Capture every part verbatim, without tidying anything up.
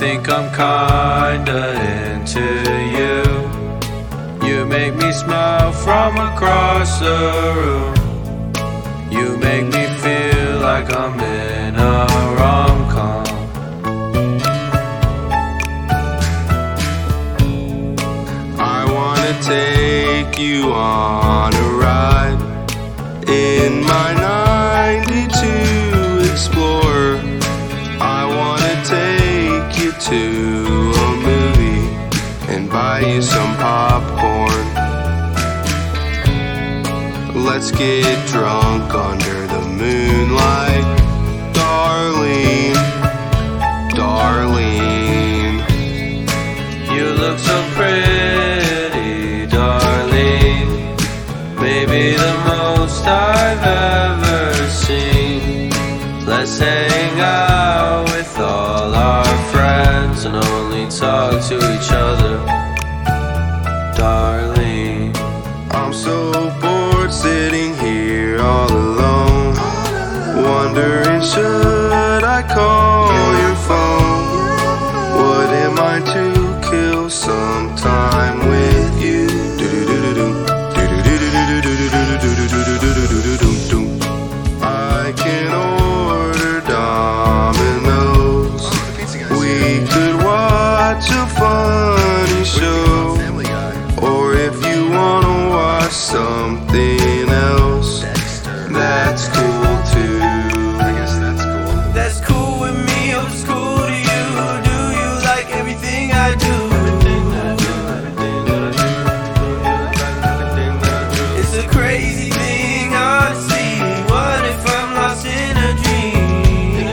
think I'm kinda into you. You make me smile from across the room. You make me feel like I'm in a rom-com. I wanna take you on a ride in my ninety-two Explorer. I wanna take you to a movie and buy you some popcorn. Let's get drunk under the moonlight, darling, darling. You look so pretty, darling. Maybe the most I've ever seen. Let's hang out with all our friends and only talk to each other, darling. I'm so bored sitting here all alone, wondering should I call your phone? Would am I to kill some time with you? I can order Domino's. We could watch a funny show, or if you wanna watch something else, that's cool too. I guess that's cool. That's cool with me, hope it's cool to you. Do you like everything I do? It's a crazy thing, honestly. What if I'm lost in a dream?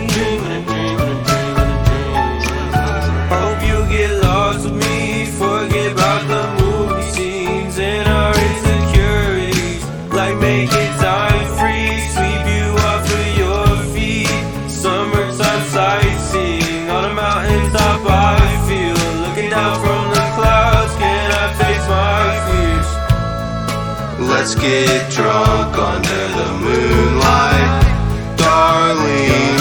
Hope you get lost with me. Forget about the movie scenes and our insecurities. Like make it time free, sweep you off of your feet. Summertime sightseeing on a mountaintop I feel. Looking down from the clouds, can I face my fears? Let's get drunk under the moonlight, darling.